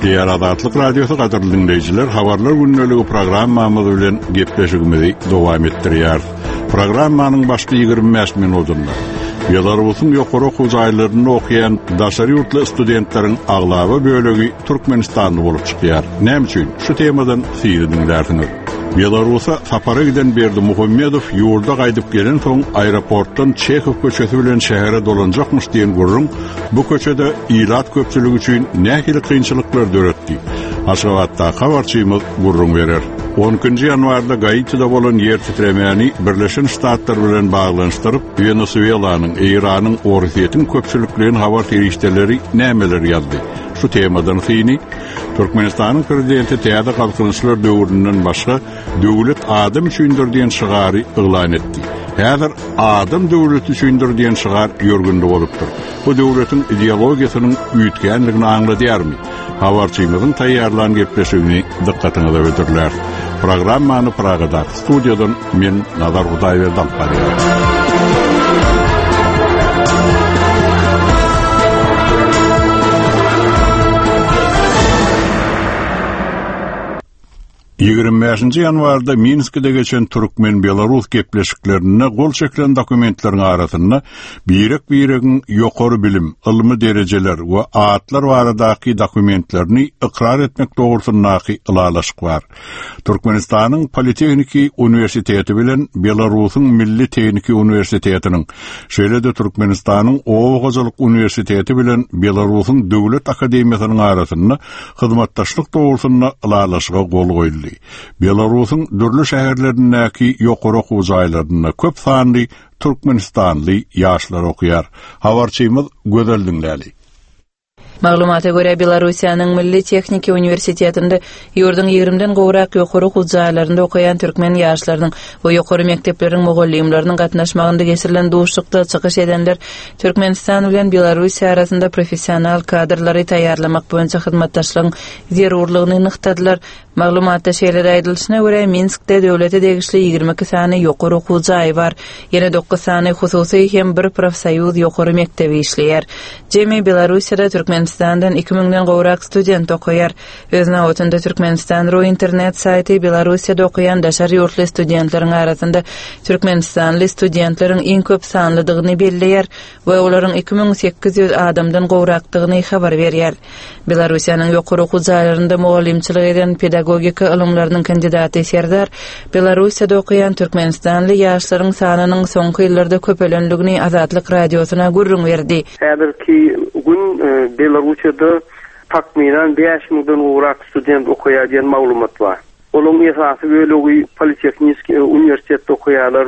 Diğer Azatlyk Radiosu gaderly dinleyijiler, habarlar günnöligi programmamyz bilen gepleşigimizi dowam etdirýär. Programmanyň başly 25 minutunda Belarusyň ýokary okuw jaýlaryny okuyan daşary ýurtly studentleriň aglaby bölegi Türkmenistanda bolup çykýar. Näme üçin? Şu temadan syzy dinlersiňiz. Belarusa sapara giden Berdi Muhammedow ýurda gaýdyp gelen soň aeroportdan Çekhov köçesi bilen şähere dolanjakmyş diýen gurrun bu köçede ilat köpçüligi üçin nähili kynçylyklar döretdi. Aşgabatda habarçymyz gurrun berer. 10-njy ýanwarda Gaitida bolan ýer titremäni Birleşen Ştatlar bilen baglanşdyryp Venezuelanyň, Iranyň, Orusiyetiň köpçüliklerini habar terişdeleri nämeler ýazdy. Şu temadan syny Türkmenistanyň prezidenti täze kalkynışlar döwründen başga döwlet adam üçindir diýen şygary ýylan etdi. Häzir adam döwleti üçindir diýen şygar ýörgünde bolupdyr. Bu döwletiň ideologiýasynyň üýtgenligini aňladýarmy? Habarçymyzyň taýýarlan gepleşigini dikkatiňize götürler. Programmany Pragada studiýadan men Nazar Hudaýberden barýar. 25-nji ýanwarda Minskde geçen Türkmen-Belarus gepleşiklerine gol çekilen dokumentleriň arasynda biregiň ýokary bilim, ilmi derejeler we atlar baradaky dokumentlerini ikrar etmek dogrusundaky ılalaşyk bar. Türkmenistanyň Politexniki Universiteti bilen Belarusyň Milli Tehniki Universitetiniň, şeýle-de Türkmenistanyň Owagojalyk Universiteti bilen Belarusyň Döwlet Akademiýasynyň arasynda hyzmatdaşlyk dogrusunda ılalaşyga gol goýuldy. Belarusyň dürli şäherlerindäki ýokary okuw jaýlarynda köp sanly Türkmenistanly ýaşlar okuýar. Habarçymyz gözel dinläli. Maglumata göre Belarusiýanyň Milli Tehniki Universitetinde ýurdun 20den gowrak ýokary okuw jaýlarynda okuyan türkmen ýaşlarynyň we ýokary mektepleriň mugallimläriniň gatnaşmagynda geçirilen duşlukda çykyş edenler Türkmenistan bilen Belarusiýa arasynda professional kadrlary taýýarlamak boýunça hyzmatdaşlygyň zerurlygyny nyktadylar. Maglumatda şeýle aýdylyşyna görä Minskde döwlete degişli 22 sany ýokary okuw jaýy bar. Ýene 9 sany hususy hem bir profsoýuz ýokary mektebi işleýär. Jemi Belarusiýada Türkmenistandan 2000den gowrak student okuýar. Özüne otunda Türkmenistan.ru internet saýty Belarusiýada okuyan daşary ýurtly studentleriň arasynda Türkmenistanly studentleriň iň köp sanlydygyny belleýär we olaryň 2800 adamdan gowrakdygyny habar berýär. Belarusiýanyň ýokary okuw jaýlarynda mugallimçilik eden pedagogika ilmlarynyň kandidaty Serdar Belarusiýada okuyan Türkmenistanly ýaşlaryň sanynyň soňky ýyllarda köpelenligini Azatlyk Radiosyna gurrun berdi. Häzirki gün Belarusiýada takmiren 5000den gowrak student okuýar diýen maglumat bar. Onun esasy bölegi Politexnik Universitetde okuýarlar,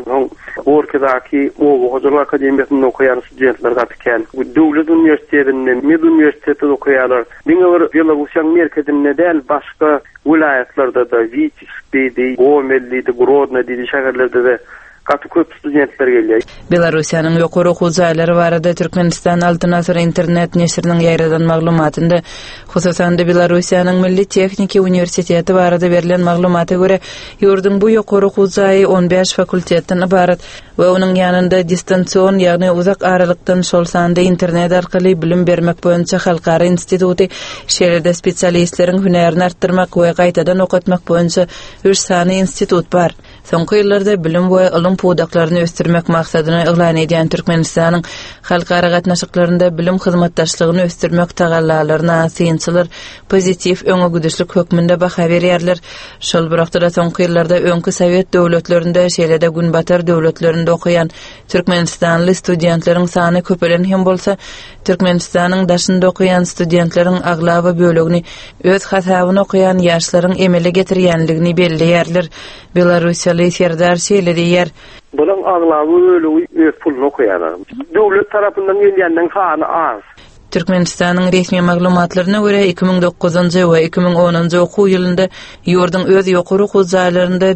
Orkadaky Owagojalyk Akademiýasyny okuýan studentler gatken. Döwlet universitetinde, Med universitetinde okuýarlar. Diňe Belarusiýanyň merkezinde däl başga vilayatlarda da Vitebskde, Gomelde, Grodno'da şäherlerde de katı köp studentler gelýär. Belarusiýanyň ýokary okuw jaýlary barada Türkmenistan Altyn Asr internet neşriniň ýaýradan maglumatynda, hususan da Belarusiýanyň Milli Tehniki Universiteti barada berilen maglumata görä, ýurdun bu ýokary okuw jaýy 15 fakultetden ibarat we onuň ýanynda distansiýon, ýagny uzak aralykdan şol sanda internet arkaly bilim bermek boýunça halkara instituty, şeýle-de spesialistleriň hünerini artdyrmak we gaýtadan okatmak boýunça 3 sany institut bar. Soňky ýyllarda bilim we ilim pudaklaryny ösdürmek maksadyna ýylan edýän Türkmenistanyň halkara gatnaşyklarynda bilim hyzmatdaşlygyny ösdürmek tagallalaryna synçylar pozitiv öňe güdüşlik hökmünde baha berýärler. Şol birakda da soňky ýyllarda öňkü Sowet döwletlerinde şeýle-de günbatar döwletlerinde okuyan Türkmenistanly studentleriň sany köpelen hem bolsa, Türkmenistanyň daşynda okuyan studentleriň aglaby bölegini öz hasabyna okuyan ýaşlaryň emele getirýänligini belleýärler. Belarusiýaly Serdar şeýle diýär. Bulan aglaby bölegi öz puluny okuýarlar. Döwlet tarapyndan gelýänden sany az. Türkmenistanyň resmi maglumatlaryna görä 2009-njy we 2010-njy okuw ýylynda ýurdun öz ýokary okuw jaýlarynda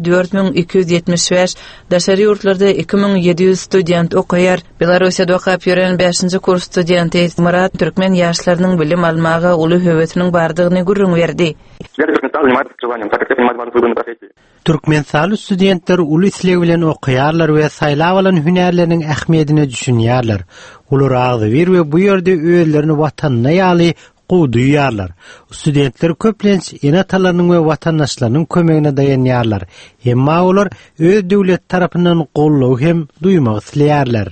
4275, daşary ýurtlarda 2700 student okuýar. Belarusiýada okap ýören 5-nji kurs studenti Murat türkmen ýaşlarynyň bilim almagy uly höwetiniň bardygyny gurrun berdi. Türkmenistany studentler uly isleg bilen okuýarlar we saýlap alan hünärleriniň ähmiýetine düşünýärler. Ular agdy bir we bu ýerde öýlerini watanyna ýaly duyarlar. Studentler köplenç enatalarının ve vatandaşlarının kömegine dayanýarlar. Hemma olar öz döwlet tarapyndan gollaw hem duymak isleýärler.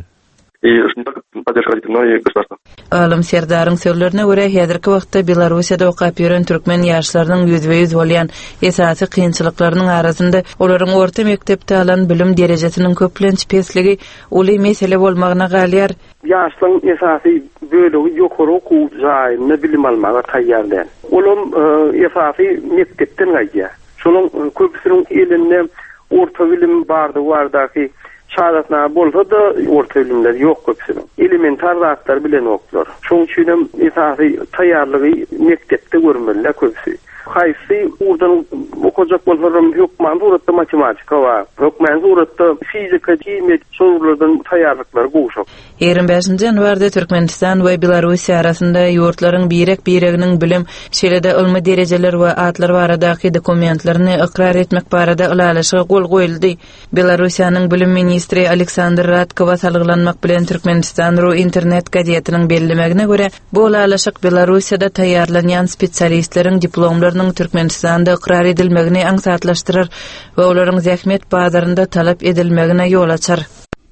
Alym Serdaryň sözlerine görä häzirki wagtda Belarusiýada okap ýören türkmen ýaşlarynyň %100 bolýan esasy kynçylyklarynyň arasynda olaryň orta mektepde alan bilim derejesiniň köplenç pesligi uly mesele bolmagyna galýar. Ýaşlaryň esasy bölegi ýokary okuw jaýyny bilim almaga taýýarlar. Olam esasy mektepden gaýýar. Şonuň köpüsiniň elinde orta bilim bardy şahadatna bolsa da orta bilimler yok köpüsünün. Elementar zatlar bilen oklar. Şoň üçin esasy taýýarlygy mektepde görmeliler köpüsü. Haýsy urdan okujak bolsaram ýokman suratda matematika bar. Ýokman suratda fizika, kimya sorulardan taýýarlyklar goşak. 25 ýanwarda Türkmenistan we Belarusiýa arasynda ýurtlaryň birek-bireginiň bilim şeýlede ilmi derejeler we atlar baradaky dokumentlaryny ikrar etmek barada ulalaşyga gol goýuldy. Belarusiýanyň bilim ministri Aleksandr Radkova salgılanmak bilen Türkmenistan internet gazetiniň bellemegine görä, bu ulalaşyk Belarusiýada taýýarlanýan spesialistleriň diplomlarynyň Türkmenistanda ikrar edilmegini aňsatlaşdyrar we olaryň zähmet bazarynda talap edilmegine ýol açar.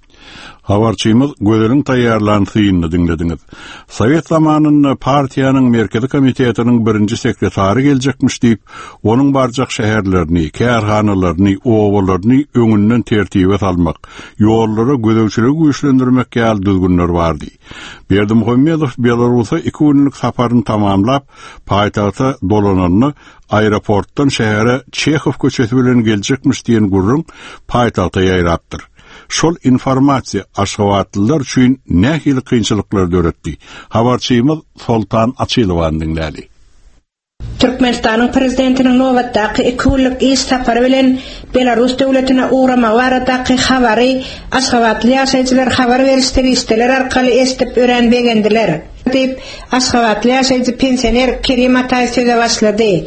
Habarçymyz gözleriň taýýarlanýany dinlediňiz. Sowet zamanynda partiýanyň merkezi komitetiniň birinji sekretary geljekmiş diýip, onuň barjak şäherlerini, kärhanalaryny, owalaryny öňünden tertibe salmak, ýollary gözewçilik güýçlendirmek ýaly düzgünler bardy. Berdimuhammedow Belarusy 2 günlük saparyny tamamlap, paýtagta dolananyny aeroportdan şähere Çekhov köçesi bilen geljekmiş diýen gurrun paýtagta ýaýratdyr. Şol informasiýa aşgabatlylar üçin nähili kynçylyklar döretdi. Habarçymyz Sultan Açylowan dinlädi. Türkmenistanyň prezidentiniň nowatdaky 2 günlük iş sapary bilen Belarus döwletine uğramak baradaky habary aşgabatly ýaşaýjylar habar berişleri isteler arkaly estip örenbegendiler. Diýip aşgabatly ýaşaýjy pensioner Kerim Ataýew söze başlady.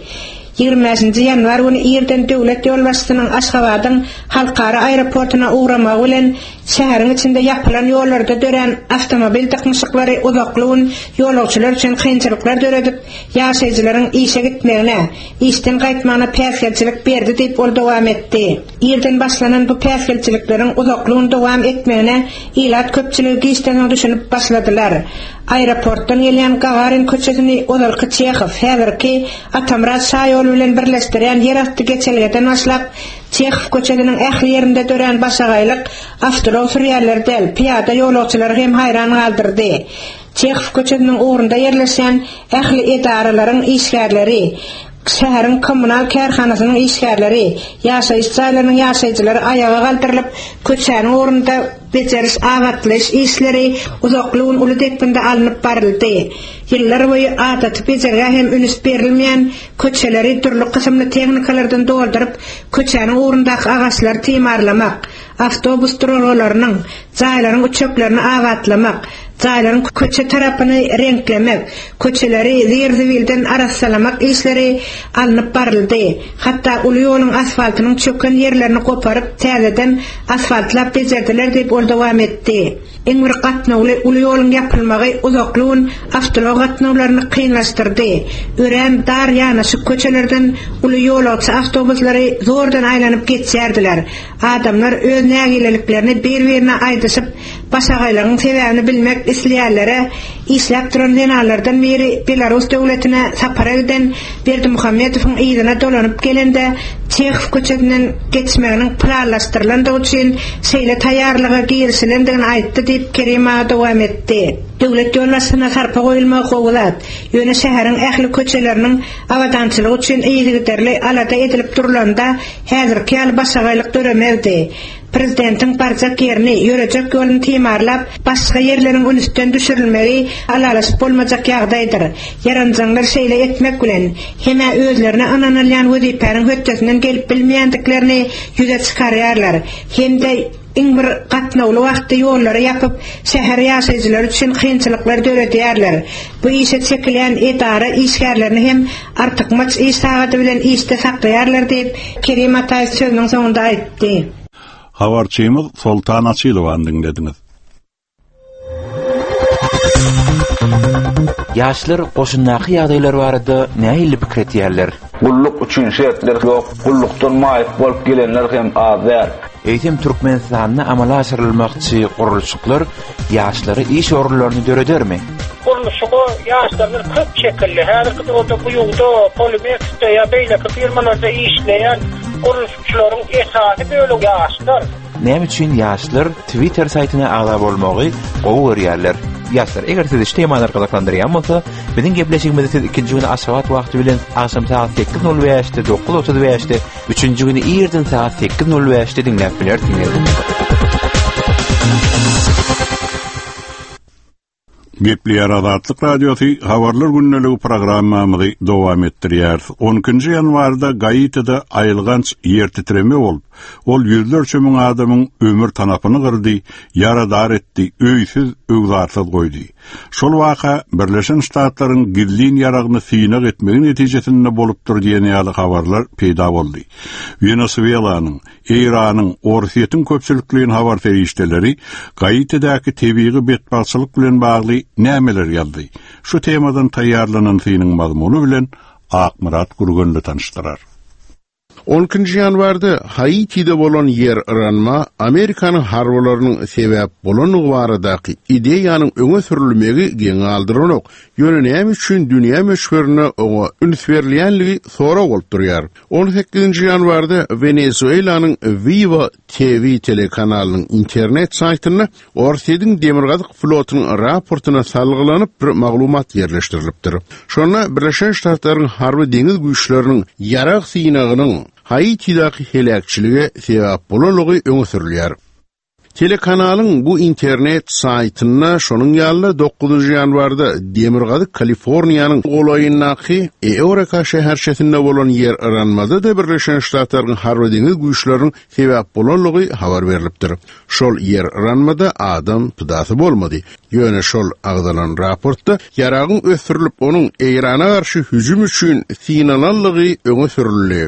20 ýanwar güni ýerden döwlet ýolbaşçysynyň Aşgabatyň halkara aeroportuna uğramak bilen şäheriň içinde ýapylan ýollarda dören awtomobil takmyşyklary uzaklygyň ýolagçylar üçin kynçylyklar döredip, ýaşaýjylaryň işe gitmegine, işden gaýtmagyna päsgelçilik berdi diýip ol dowam etdi. Ýerden başlanan bu päsgelçilikleriň uzaklygyny dowam etmegine ilat köpçüligi işden düşünüp başladylar. Aeroportdan gelýän Gagarin köçesini Odalky Çekhov häzirki Atamrat şaýoly bilen birleşdiren ýeratdy geçelgeden başlap Çekhov köçesiniň ähli ýerinde dören başagaýlyk avtobus ýerleri del piýada ýolagçylary hem haýran galdyrdy. Çekhov köçesiniň ugrunda ýerleşen ähli edaralaryň işgärleri, şäheriň kommunal kärhanasynyň işgärleri, ýaşaýyş jaýlarynyň ýaşaýjylary ayaga galdyrylyp, köçäniň ugrunda beceriş awatlyş işleri uzaklygyň uly dekbinde alınıp baryldy. Ýyllar boýy adaty bejerge hem üns berilmeýän köçeleri türlü kysymly tehnikalardan dolduryp, köçäniň ugrundaky agaçlary timarlamak, avtobus duralarynyň, jaýlaryň uçaklaryny awatlamak, jaýlaryň köçe tarapyny renklemek, köçeleri zirzibilden arassalamak işleri alınıp baryldy. Hatda uly ýoluň asfaltynyň çöken ýerlerini koparyp, täzeden asfaltlap bejerdiler diýip ol dowam etdi. Eňir gatnawly uly ýoluň ýapylmagy uzaklygyň avtolog gatnawlaryny kynlaşdyrdy. Ören dar ýanaşy köçelerden uly ýolagçy awtobuslary zordan aýlanyp geçýärdiler. Adamlar öz nägileliklerini bir-birine aýdyşyp, başagaýlaryň sebäbini bilmek isleýärlere işläp duran denalardan biri Belarus döwletine sapara giden Berdimuhammedowyň ýylyna dolanyp gelende Çekhov köçesinden geçmeginiň planlaşdyrylandygy üçin şeýle taýýarlyga girişilendigini aýtdy diýip Kerim dowam etdi. Döwlet ýolbaşçysyna sarpa goýulmagy gowulat. Ýöne şäheriň ähli köçeleriniň awadançylygy üçin ýygyderli alada edilip durulanda häzirki ýaly başagaýlyk döremezdi. Prezidentiň barjak ýerini ýörejek ýoluny timarlap, başga ýerleriň ünsden düşürilmegi alalaşyp bolmajak ýagdaýdyr. Ýaranjaňlar şeýle etmek bilen heme özlerine ananylýan wezipäniň hötdesinden gelip bilmeýändiklerini ýüze çykarýarlar. Hemde bir gatnawly wagtda ýollary ýapyp, şäher ýaşaýjylary üçin kynçylyklar döredýärler. Bu işe çekilýän edara işgärlerini hem artykmaç iş sagaty bilen işde saklaýarlar diýip Kerim Ataýew sözüniň soňunda aýtdy. Habarçymyz Sultan Açylowan dinlediňiz. Yaşlar goşunnaky ýagdaýlar barada näme pikir etýärler? Gulluk üçin şertler ýok, gullukdan maýyp bolup gelenler hem azar. Eýtem Türkmenistanyna amala aşyrylmakçy gurulşyklar ýaşlary iş orunlaryny döredermi? Gurulşygy ýaşlaryň köp şekilli, häzirki döwürde bu ýurda Polymeksde ýa beýleki firmalarda işleýän gurulşyklaryň esasy böyle ýaşlar. Näme üçin ýaşlar Twitter saýtyna agda bolmagy gowy görýärler? Ýaşlar, eger siz iş temalar gazaklandyrýan bolsa, biziň gepleşigimizi siz ikinji güni aşagat wagty bilen akşam saat 8:05-de 9:35-de, üçünji güni ýerden saat 8:05-de dinläp bilersiňiz. Gepleýär Azatlyk Radiosy habarlar günneligi programmamyzy dowam etdirýär. 10-njy ýanwarda Gaitida aýylganç ýer titreme bolup, ol ýüzlerçe müň adamyň ömür tanapyny gyrdy, yaradar etdi, öýsüz, öwzarsyz goýdy. Şol waka Birleşen Ştatlaryň gizlin ýaragyny synak etmegi netijesinde bolupdyr diýen ýaly habarlar peýda boldy. Venezuelanyň, Iranyň, Orsiýetiň köpçülikliğin habar ferişteleri Gaitidaky tebii betbaçylyk bilen bagly nämeler ýazdy. Şu temadan taýýarlanan synyň mazmuny bilen Akmurat Gurgunly tanıştyrar. 10-njy ýanwarda Haitide bolan yer ýaranma Amerikanyň harbalarynyň sebäp bolanyny baradaky ideýanyň öňe sürilmegi geň aldyranyk. Ýöne näme üçin dünýä meşhurlygyna oňa üns berilýänligi sora bolup durýar. 18-nji ýanwarda Venezuelanyň Viva TV telekanalynyň internet saýtyna Orsiýetiň demirgazyk flotynyň raportyna salgylanyp bir maglumat ýerleşdirilipdir. Şonda Birleşen Ştatlaryň harby deňiz güýçleriniň ýarak synagynyň Haitidaky helakçylygy sebäp bolanygy öňe sürilýär. Telekanalyň bu internet saýtyna şonuň ýaly 9-njy ýanwarda Demirgazyk Kaliforniýanyň golaýyndaky Eureka şäherçesinde bolan yer aranmada da Birleşen Ştatlaryň harby deňiz güýçleriniň sebäp bolanygy habar berilipdir. Şol yer aranmada adam pydasy bolmady. Ýöne şol agdalan raportda ýaragyň ösürilip onuň Irana garşy hüjüm üçin synalanlygy öňe sürildi.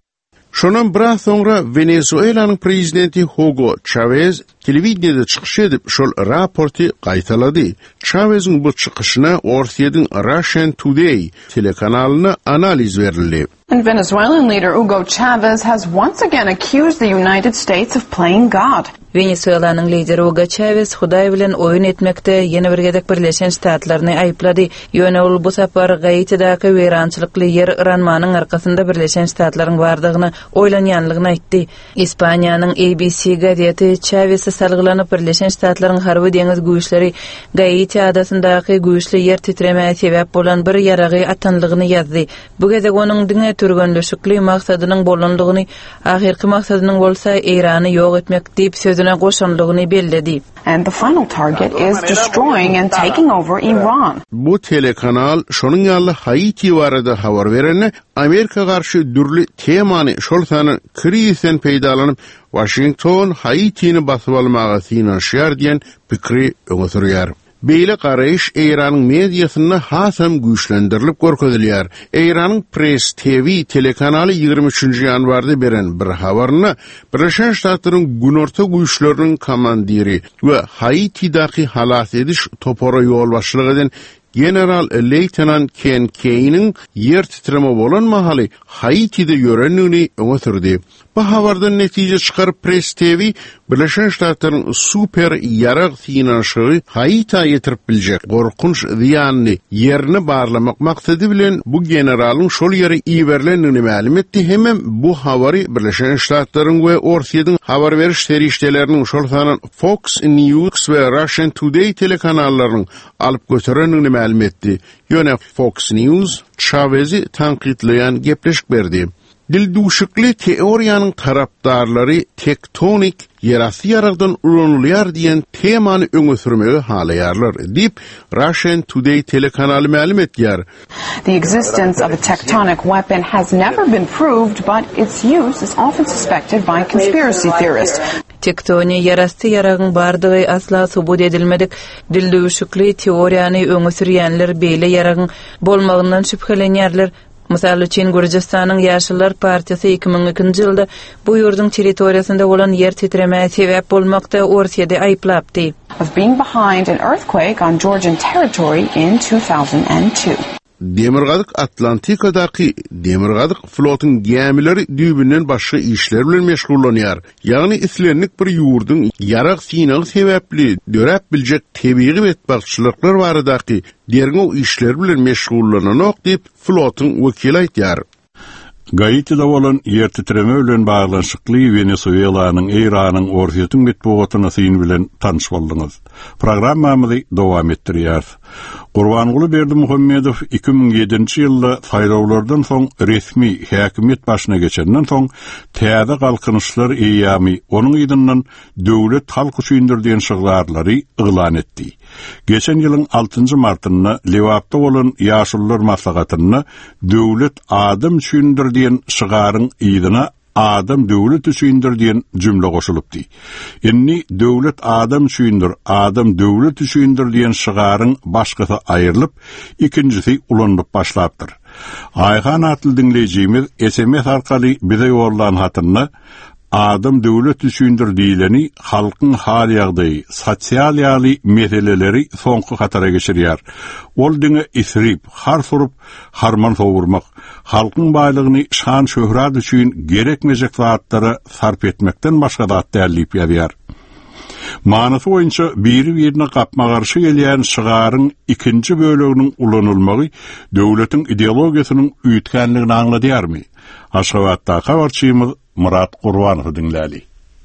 Şondan biraz sonra Venezuelanyň prezidenti Hugo Chavez telewizionyada çykyş edip şol raporty gaýtalady. Chavez'in bu çykyşyna Orsiýetiň Russian Today telekanalyna analiz berildi. And Venezuelan leader Hugo Chavez has once again accused the United States of playing God. Venezuelanyň lideri Hugo Chavez Hudaý bilen oýun etmekde ýene bir gedek Birleşen Ştatlaryny aýplady. Ýöne ol bu sapar Gaitidaky weýrançylykly yer ýaranmanyň arkasynda Birleşen Ştatlaryň bardygyny oýlanýanlygyny aýtdy. Ispaniýanyň ABC gazeti Chavez salgylanyp Birleşen Ştatlaryň harby deňiz güýçleri Gaiti adasyndaky güýçli yer titremäge sebäp bolan bir ýaragy atanlygyny ýazdy. Bu gezek onuň diňe türgönleşikli maksadynyň bolanlygyny, ahirki maksadynyň bolsa Irany ýok etmek diýip sözüne goşanlygyny belledi. And the final target is destroying and taking over Iran. Bu telekanal şonuň ýaly Haiti barada habar bereni Amerika garşy dürli temany şol sany krizden peýdalanyp Washington Haiti'ni basyp almaga synaşýar diýen pikri öňe sürýär. Beýle garaýyş Iranyň mediasyna hasam güýçlendirilip görkezilýär. Iranyň Press TV telekanaly 23-nji ýanwarda beren bir habaryna Birleşen Ştatlaryň günorta güýçleriniň komandiri we Haitidaky halat ediş topara ýol başlygy eden General Leytenant Ken Kane'in yer titreme bolan mahaly Haiti'de ýörenligini öňe sürdi. Bu habardan netije çykaryp Press TV Birleşen Ştatlaryň super ýarak synaşygy Haiti'ye ýetirip biljek gorkunç ziýanyny ýerine barlamak maksady bilen bu generalyň şol ýere iýerlendigini ma'lum etdi. Hemem bu habary Birleşen Ştatlaryň we Orsiýetiň habar beriş serişdeleriniň şol sanan Fox News we Russian Today telekanallarynyň alyp göterendigini ma'lum etdi. Ýöne Fox News Chavez'i tankitleyen gepleşik berdi. Dilduşukly teoriýanyň tarapdarlary tektonik yerasy ýaragdan ulanylýar diýen temany öňe sürmegi halaýarlar diýip Russian Today telekanaly ma'lum etýär. The existence of a tectonic weapon has never been proved, but its use is often suspected by conspiracy theorists. Tektoni yarasty ýaragyň bardygy asla subut edilmedik. Dilduşukly teoriýany öňe sürýänler beýle ýaragyň bolmagyndan şüphelenýärler. Mysal üçin Gürjistanyň Ýaşylar Partiýasy 2002-nji ýylda bu ýurdun territoriýasynda bolan yer titremege sebäp bolmakda Orsiýada aýplapdy. Of being behind an earthquake on Georgian territory in 2002. Demirgazyk Atlantikadaky demirgazyk flotun gemileri düýbünden başga işler bilen meşgullanýar. Ýagny islenlik bir ýurdun ýarak signal sebäpli dörep biljek tebii betbagçylyklar baradaky derňe o işler bilen meşgullananok diýip flotun wekili aýtýar. Gaitida bolan yer titreme bilen baglanşykly Venezuelanyň, Iranyň orsiýetiniň metbuatyna syn bilen tanış boldyňyz. Programmamyzy dowam etdirýär. Gurbanguly Berdimuhammedow 2007-nji ýylda saýlawlardan soň resmi häkimet başyna geçenden soň täze galkynyşlar eýami onuň ýydyndan döwlet halky süýndirdiğen şyglarlary ýylan etdi. Geçen ýylyň 6-njy martynda Lewapda bolan ýaşullar maslahatyna döwlet adam süýndirdiğen şygaryň ýydyna adam döwlet süýndir diýen jümle goşulypdy. Inni döwlet adam süýndir, adam döwlet süýndir diýen şygaryň başgasy aýrylyp, ikincisi ulanyp başlapdyr. Aýhan atly dinleýjimiz SMS arkaly bize ýollan hatyny adam döwlet süýndir diýileni halkyň hal ýagdaýy, sosial ýaly meseleleri soňky hatara geçirýär. Ol diňe isrip, har surup, harman sowurmak, halkyň baýlygyny şan şöhrat üçin gerekmejek zatlary sarp etmekden başga da dällip ýadyar. Manasy boýunça biri-birine gapma garşy gelýän şygaryň ikinji böleginiň ulanylmagy döwletiň ideologiýasynyň üýtgenligini aňladýarmy? Aşgabatda habarçymyz Murat Gurbanow dinläli.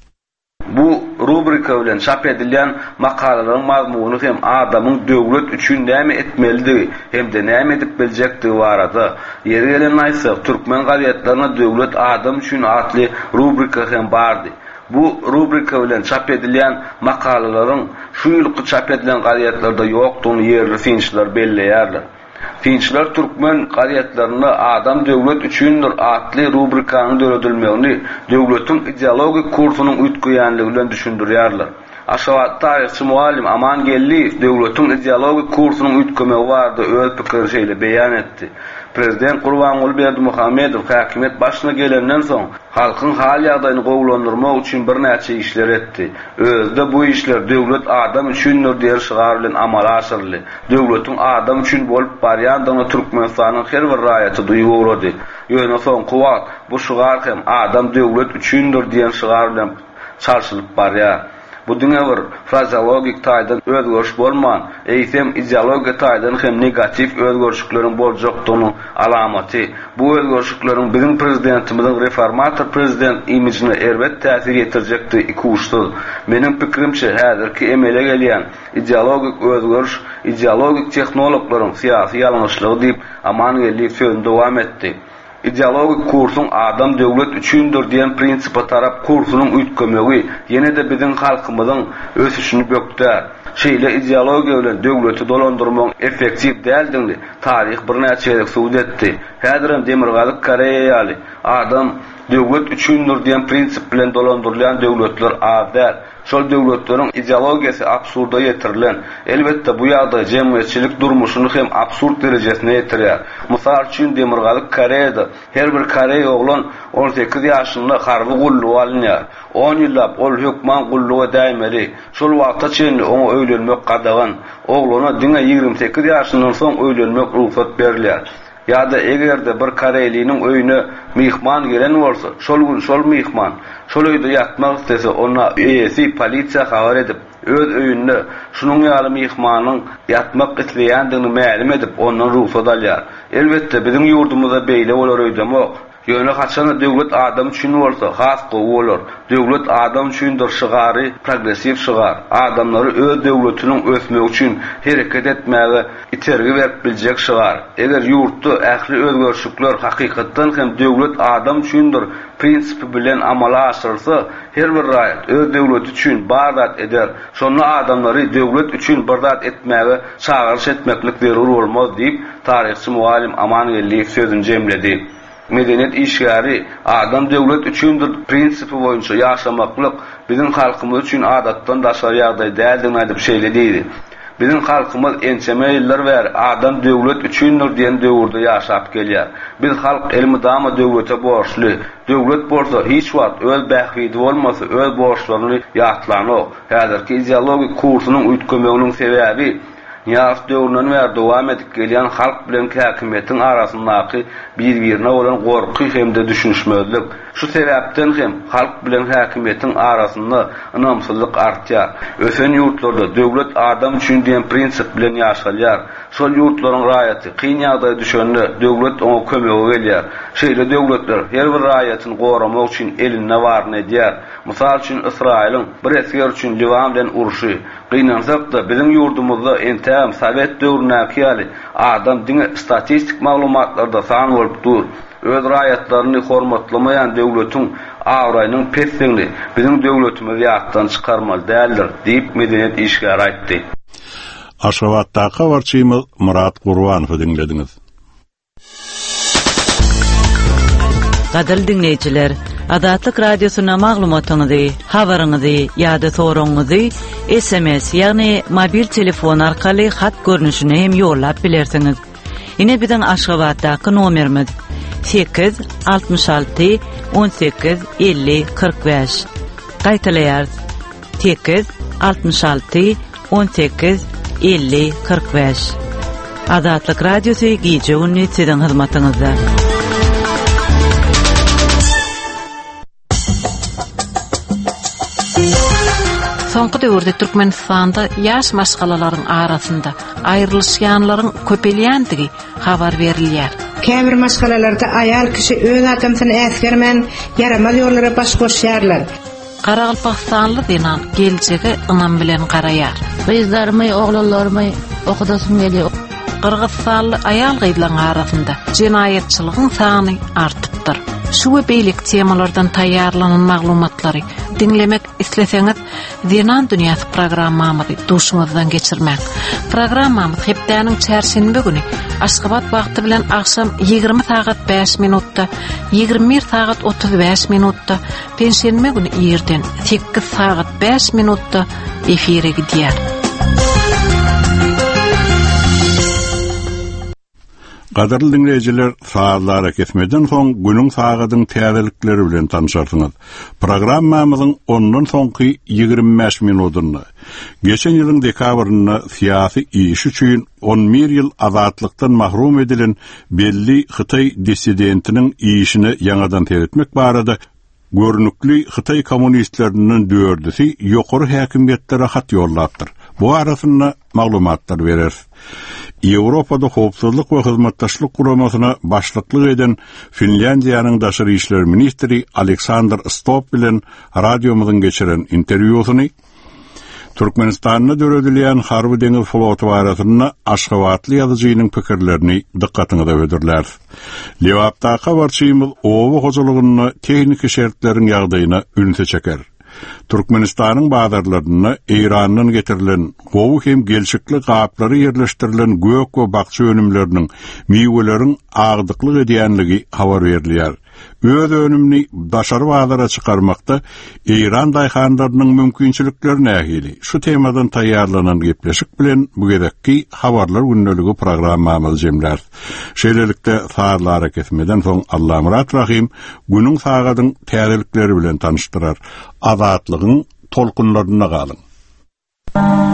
Bu rubrika bilen çap edilen makalalaryň mazmuny hem adamyň döwlet üçin näme etmeligi hem de näme edip biljekdigi barada ýeri gelen aýsak türkmen gazetlerine döwlet adam üçin atly rubrika hem bardy. Bu rubrika bilen çap edilen makalalaryň şu ýylky çap edilen gazetlerde ýokdugyny ýerli finçler belleýärler. Finçler türkmen gazetlerini adam döwlet üçindir atly rubrikanyň döredilmegini döwletiň ideologik kursunyň üýtgeýänligi bilen düşündirýärler. Aşgabat taryhçy muallim Aman Gelliýew döwletiň ideologik kursunyň üýtgemegi barada öz pikirlerini beýan etdi. Prezident Gurbanguly Berdimuhammedow häkimet başyna gelenden soň halkyň hal ýagdaýyny gowlandyrmak üçin bir näçe işler etdi. Özde bu işler döwlet adam üçindir diýen şygar bilen amala aşyrly. Döwletiň adam üçin bolup barýandygyny Türkmenistanyň her bir raýaty duýurdy. Ýöne soňky wagt bu şygar hem adam döwlet üçindir diýen şygar bilen çarşylyp barýar. Bu diňe bir frazeologik taýdan özgörüş bolman, eýsem ideologik taýdan hem negativ özgörüşleriň boljakdygynyň alamaty. Bu özgörüşleriň bizim prezidentimiziň reformator prezident imijine elbet täsir ýetirjekdi iki uçsuz. Menim pikirimçe häzirki emele gelýän ideologik özgörüş, ideologik tehnologlaryň syýasy ýalňyşlygy diýip Aman Gelliýew sözüni dowam etdi. Ideologik kursun adam döwlet üçindir diýen prinsipa tarap kursunyň üýtgemegi ýene de biziň halkymyzyň ösüşini bökdär. Şeýle ideologiýa bilen döwleti dolandyrmak effektiv däldigini taryh bir näçe suwd etdi. Häzirem Demirgazyk Koreýaly adam döwlet üçindir diýen prinsip bilen dolandyrılan döwletler azdır. Şol döwletleriň ideologiýasy absurda ýetirilen, elbetde bu ýagdaý jemgyýetçilik durmuşyny hem absurd derejesine ýetirýär. Mysal üçin Demirgazyk Koreýada her bir Koreý oglan 18 ýaşynda harby gullugy alynýar. 10 ýyllap ol hökman gullugy däýmeli. Şol wagtda çyn oňa öýlenmek gadagan. Oglana diňe 28 ýaşyndan soň öýlenmek ruhsat berilýär. Ya da egerde bir Koreýliniň öýüne mihman gelen bolsa, şol gün şol mihman şol öýde ýatmak istese, ona eýesi polisiýa habar edip, öz öýünde şunuň ýaly mihmanyň ýatmak isleýändigini ma'lum edip, ondan ruhsat alýar. Elbetde biziň ýurdumyzda beýle bolar öýdemok. Ýöne haçan döwlet adam üçin bolsa, has gowy bolar. Döwlet adam üçindir şygary, progressiv şygar. Adamlary öz döwletiniň ösmegi üçin hereket etmäge itergi berip biljek şygar. Eger ýurtda ähli özgörüşler hakykatdan hem döwlet adam üçindir prinsipi bilen amala aşyrsa, her bir raýat öz döwleti üçin bardat eder. Şonu adamlary döwlet üçin bardat etmäge çağırış etmeklik zerur bolmaz diýip taryhçy muallim Aman Gelliýew sözüni jemledi. Medeniyet işgari adam döwlet üçindir prinsipi boýunça ýaşamaklyk biziň halkymyz üçin adatdan daşary ýagdaý däldigini aýdyp şeýle diýdi. Bizim halkımız ençeme yıllar ver adam döwlet üçündür diyen döwürde yaşap gelýär. Biz halk elmidama döwlete borçly. Döwlet bolsa hiç wagt öz bähwidi bolmasa öz borçlaryny ýatlanyp. Häzirki ideologik kursunyň üýtgemeginiň sebäbi ýaş döwründen bäri dowam edip gelýän halk bilen häkimetiň arasyndaky bir-birine bolan gorky hemde düşünşmezlik. Şu sebäpden hem halk bilen häkimetiň arasynda ynamsızlyk artýar. Ösen ýurtlarda döwlet adam üçin diýen prinsip bilen ýaşalýar. Şol ýurtlaryň raýaty kyn ýagdaýa düşende döwlet oňa kömege gelýär. Şeýle döwletler her bir raýatyny goramak üçin eline barny edýär. Mysal üçin Israýlyň bir esger üçin Liwan bilen uruşy gynansak da bizim ýurdumyzda entäm Sowet döwrüne kiýali adam diňe statistik maglumatlarda san bolup dur. Öz raýatlaryny hormatlamayan döwletiň awraýynyň peslerini bizim döwletimiz ýatdan çykarmaly däldir diýip medeniýet işgär aýtdy. Aşgabatda habarçymyz Murat Gurbanowy dinlediňiz. Gadal dinleyijiler, Adatlyk radiosyna maglumatyňyzy, habaryňyzy ýa-da soragyňyzy SMS ýagny mobil telefon arkaly hat görnüşine hem ýollap bilersiňiz. Ine biziň Aşgabatdaky nomerimiz 8 66 18 50 45. Gaýtaýar 8 66 18 50 45. Adatlyk radiosy gije ünni siziň hyzmatyňyzda. Soňky döwürde Türkmenistanda ýaş maşgalalaryň arasynda aýrylýanlaryň köpelýändigi habar berilýär. Käbir maşgalalarda aýal kişi öz adamsyny äsgermen yaramaz ýollara baş goşýarlar. Garagalpakistanly dinan geljegi ynam bilen garaýar. Gyzlarmy, oglanlarmy okudasym gelýär. Kırgızstanlı ayal gıylan arasında cinayetçiliğin sany artypdyr. Şu we beýlik temalardan taýýarlanan maglumatları dinlemek isleseňiz, Dinan Dünyasy programmamyzy duşuňyzdan geçirmek. Programmamyz hepdeniň çarşembe güni Aşgabat wagty bilen akşam 20 saat 5 minutda, 21 saat 35 minutda, perşembe güni ýerden 8 saat 5 minutda efire gidýär. Gadarly dinleyijiler, saatlara kesmeden soň günüň sagatyň täzelikleri bilen tanışarsyňyz. Programmamyzyň ondan soňky 25 minutyny geçen ýylyň dekabryny syýasy iş üçin 11 ýyl azatlykdan mahrum edilen belli Hytaý dissidentiniň işini ýangadan teretmek barada görnükli Hytaý kommunistleriniň dördüsi ýokary häkimiýetlere hat ýollapdyr. Bu arasynda maglumatlar berer. Ýewropada howpsuzlyk we hyzmatdaşlyk guramasyna başlyklyk eden Finlandiýanyň daşary işler ministri Alexander Stubb bilen radiomyzyň geçiren interwýusyny Türkmenistanyň döredilýän harby deňiz floty barasynda Aşgabatly ýazyjynyň pikirlerini dikkatyňyza öwürdirler. Lewapda habarçymyz owa hojalygyny tehnik şertleriň ýagdaýyna ünse çeker. Türkmenistanyň bazarlaryna Iranyň getirilen gowy hem gelşikli gaplary ýerleşdirilen gök we bakça önümleriniň miweleriň agdyklyk edýänligi habar berilýär. Öz önümni daşary bazara çykarmakda Iran daýhanlarynyň mümkinçiliklerini ähili. Şu temadan taýýarlanan gepleşik bilen bu gedekki habarlar günneligi programmamyzy jemler. Şeýlelikde saatlara kesmeden soň Allah Murat Rahim günüň sagatyň täzelikleri bilen tanıştyrar. Azatlygyň tolkunlaryna galyň.